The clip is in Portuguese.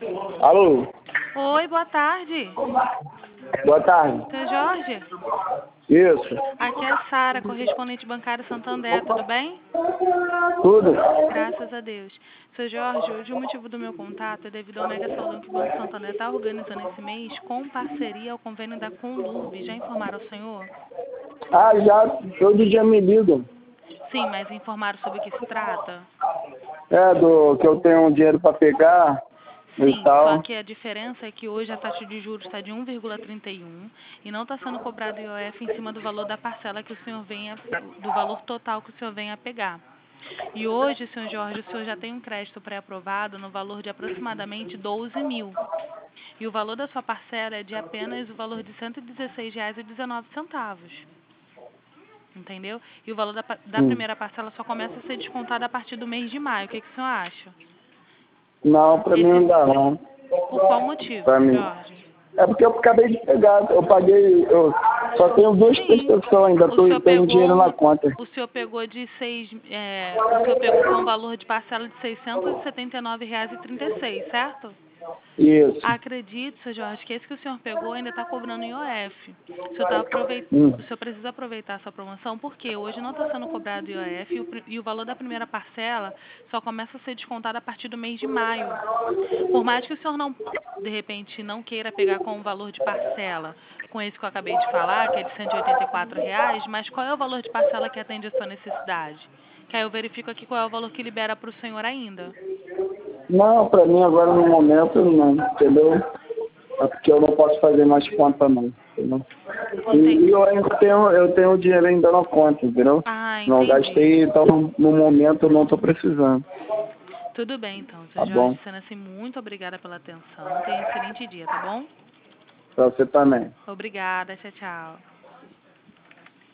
Alô? Oi, boa tarde. Boa tarde. Seu Jorge? Isso. Aqui é a Sara, correspondente bancário Santander, tudo bem? Tudo? Graças a Deus. Seu Jorge, hoje o motivo do meu contato é devido ao mega saldão que o Banco Santander está organizando esse mês com parceria ao convênio da Conlurb. Já informaram ao senhor? Ah, já. Todo dia me ligam. Sim, mas informaram sobre o que se trata? Do que eu tenho um dinheiro para pegar e Sim, só tal. que a diferença é que hoje a taxa de juros está de 1,31 e não está sendo cobrado IOF em cima do valor da parcela que o senhor venha, do valor total que o senhor venha a pegar. E hoje, senhor Jorge, o senhor já tem um crédito pré-aprovado no valor de aproximadamente 12 mil. E o valor da sua parcela é de apenas o valor de R$ 116,19. Entendeu? E o valor da primeira parcela só começa a ser descontado a partir do mês de maio. O que o senhor acha? Não, para mim não dá não. Por qual motivo, Pra mim. Jorge? É porque eu acabei de pegar. Eu paguei. Eu só tenho duas Sim. prestações ainda. Tenho dinheiro na conta. O senhor pegou de o senhor pegou com um valor de parcela de R$ 679,36, certo? Isso. Acredito, seu Jorge, que esse que o senhor pegou ainda está cobrando IOF. O senhor precisa aproveitar essa promoção porque hoje não está sendo cobrado IOF e o valor da primeira parcela só começa a ser descontado a partir do mês de maio. Por mais que o senhor não, de repente, não queira pegar com o valor de parcela, com esse que eu acabei de falar, que é de R$ 184, mas qual é o valor de parcela que atende a sua necessidade? Que aí eu verifico aqui qual é o valor que libera para o senhor ainda. Não, para mim agora no momento não, entendeu? É porque eu não posso fazer mais conta não, entendeu? E eu tenho dinheiro ainda na conta, entendeu? Ah, Não entendi. gastei, então no momento eu não estou precisando. Tudo bem, então, Tá seu Jorge. bom? Sendo assim, muito obrigada pela atenção. Tenha um excelente dia, tá bom? Pra você também. Obrigada. Tchau, tchau.